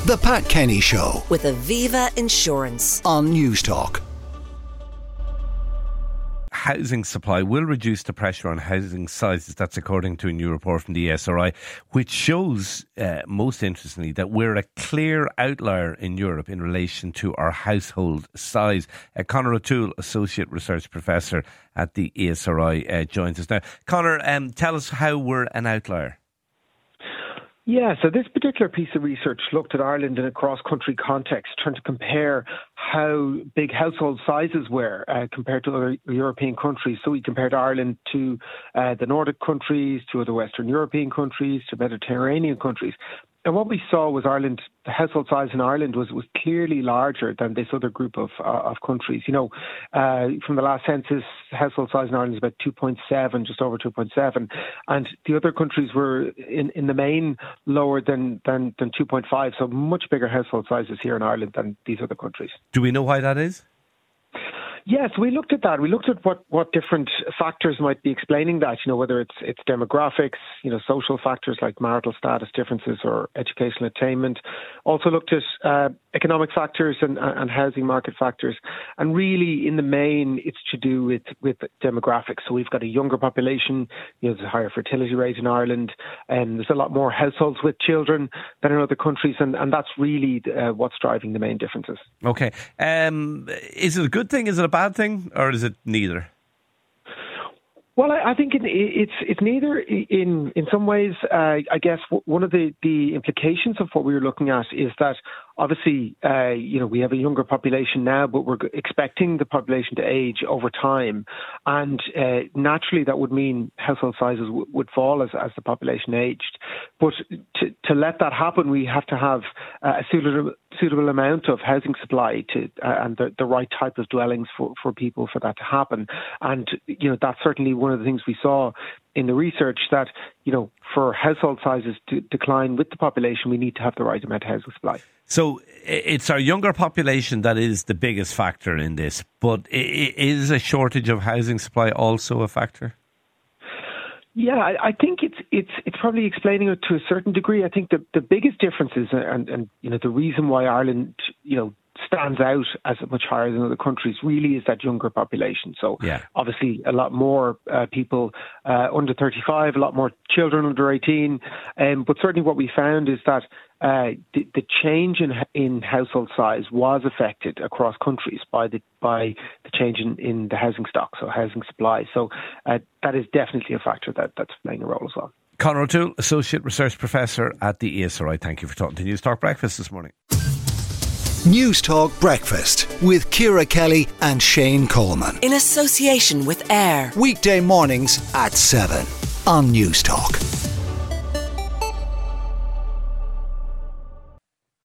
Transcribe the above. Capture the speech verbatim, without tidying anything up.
The Pat Kenny Show with Aviva Insurance on Newstalk. Housing supply will reduce the pressure on housing sizes. That's according to a new report from the E S R I, which shows, uh, most interestingly, that we're a clear outlier in Europe in relation to our household size. Uh, Conor O'Toole, Associate Research Professor at the E S R I, uh, joins us now. Conor, um, tell us how we're an outlier. Yeah, so this particular piece of research looked at Ireland in a cross-country context, trying to compare how big household sizes were uh, compared to other European countries. So we compared Ireland to uh, the Nordic countries, to other Western European countries, to Mediterranean countries. And what we saw was Ireland, the household size in Ireland was, was clearly larger than this other group of uh, of countries. You know, uh, from the last census, household size in Ireland is about two point seven, just over two point seven. And the other countries were, in, in the main, lower than, than, than two point five. So much bigger household sizes here in Ireland than these other countries. Do we know why that is? Yes, we looked at that. We looked at what, what different factors might be explaining that, you know, whether it's it's demographics, you know, social factors like marital status differences or educational attainment. Also looked at uh, economic factors and, and housing market factors. And really, in the main, it's to do with, with demographics. So we've got a younger population, you know, there's a higher fertility rate in Ireland, and there's a lot more households with children than in other countries. And, and that's really uh, what's driving the main differences. Okay. Um, is it a good thing? Is it a bad thing, or is it neither? Well, I, I think it, it's it's neither. In in some ways, uh, I guess w- one of the, the implications of what we were looking at is that obviously, uh, you know, we have a younger population now, but we're expecting the population to age over time, and uh, naturally that would mean household sizes w- would fall as as the population aged. But to to let that happen, we have to have uh, a suitable suitable amount of housing supply to uh, and the, the right type of dwellings for, for people for that to happen. And you know, that's certainly one of the things we saw in the research, that, you know, for household sizes to decline with the population, we need to have the right amount of housing supply. So it's our younger population that is the biggest factor in this, but is a shortage of housing supply also a factor? Yeah, I, I think it's it's it's probably explaining it to a certain degree. I think the, the biggest difference is, and, and you know, the reason why Ireland, you know, stands out as much higher than other countries really is that younger population. So yeah. Obviously a lot more uh, people uh, under thirty-five, a lot more children under eighteen. Um, but certainly what we found is that uh, the, the change in in household size was affected across countries by the by the change in, in the housing stock, so housing supply. So uh, that is definitely a factor that, that's playing a role as well. Conor O'Toole, Associate Research Professor at the E S R I. Thank you for talking to Newstalk Breakfast this morning. Newstalk Breakfast with Ciara Kelly and Shane Coleman. in association with AIR. Weekday mornings at seven on Newstalk.